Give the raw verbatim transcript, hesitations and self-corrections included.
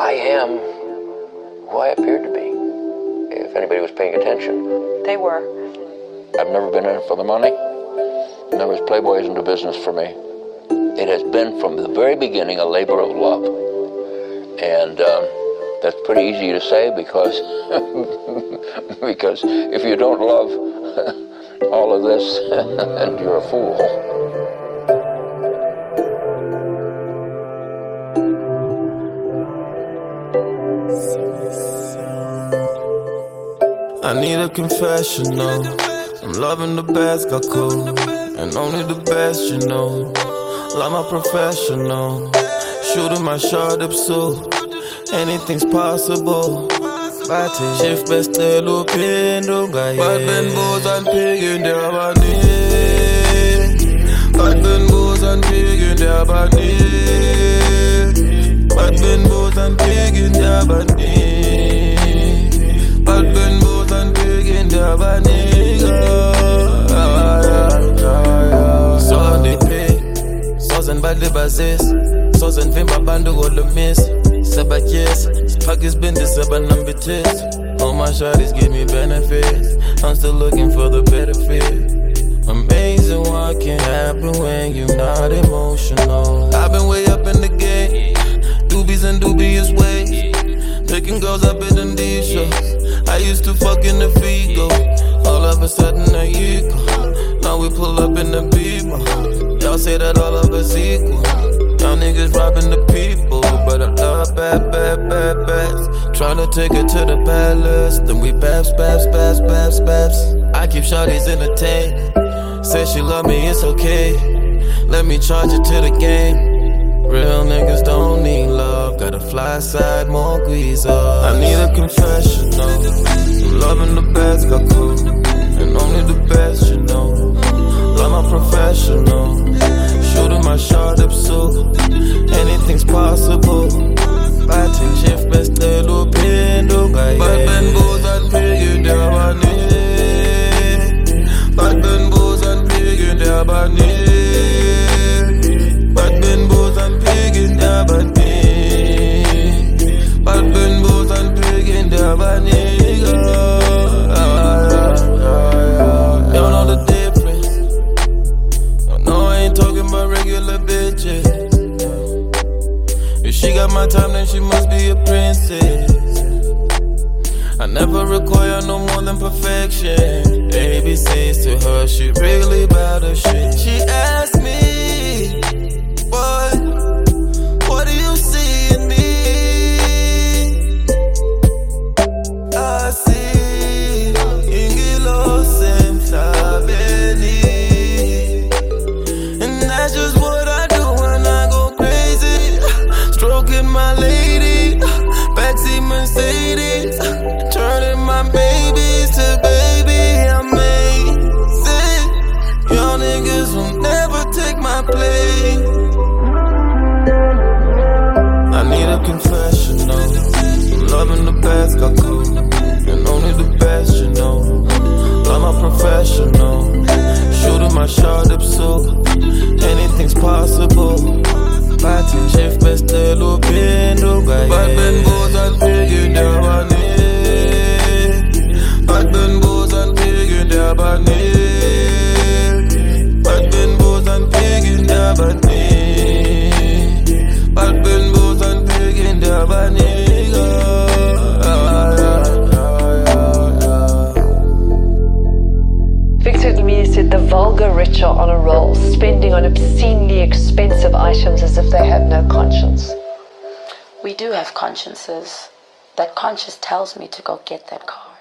I am who I appeared to be, if anybody was paying attention. They were. I've never been in it for the money. Never was Playboy isn't a business for me. It has been from the very beginning a labor of love. And um, that's pretty easy to say because, because if you don't love all of this, then you're a fool. I need a confessional. I'm loving the best, got cool, and only the best, you know. Like my professional, shooting my shot up so anything's possible. Shift bästa lupendo guy. Bad Ben Boz and pig in their body. Bad Ben Boz and pig in their body. Bad Ben Boz and pig in their body. Bad Ben Boz and pig in their body. So they pay. Sozen bad the basis. Sozen vimba bando all the miss. Seba yes, fuck has been this seba number test. All my shawties give me benefits. I'm still looking for the better fit. Amazing what can happen when you're not emotional. I've been way up in the game, doobies and dubious ways. Taking girls up in the deep shows. I used to fuck in the Figo. All of a sudden a ego. Now we pull up in the Beamer. Y'all say that all of us equal. Y'all niggas robbing the people, but I love bad, bad, bad, bads. Tryna take her to the palace, then we babs, babs, babs, babs, babs. I keep shawties in the tank. Say she love me, it's okay. Let me charge it to the game. Real niggas don't need love. Got a fly side, more squeeze up. I need a confessional. I'm loving the best, got cool, and only the best, you know. Love my professional. Shooting my shot up so anything's possible. Batting shift best the lupendo guy. Bad Ben Boz and pig in their body. Bad Ben Boz and pig in their body. Bad Ben Boz and pig in their body. Bad Ben Boz and pig in their body. Don't know the difference. No, I ain't talking about regular bitches. If she got my time, then she must be a princess. I never require no more than perfection. A B C's to her, she really about her shit. She asked me, boy, what do you see in me? I see Ingilo Sem Sabeni. That's just what I do when I go crazy. Stroking my lady, backseat Mercedes, turning my babies to baby amazing. Y'all niggas will never take my place. I need a confessional. I'm loving the best, got cool, and only the best, you know. Love my professional. Shooting my shot up so anything's possible. Batting shift best the lupendo guy. Bad Ben Boz and pig in their body. Bad Ben Boz and pig in their body. Bad Ben Boz and pig in their body. Bad Ben Boz and pig in their body. Victor Lemire said the vulgar rich are on a roll, spending on obscenely expensive items as if they have no conscience. We do have consciences. That conscience tells me to go get that car.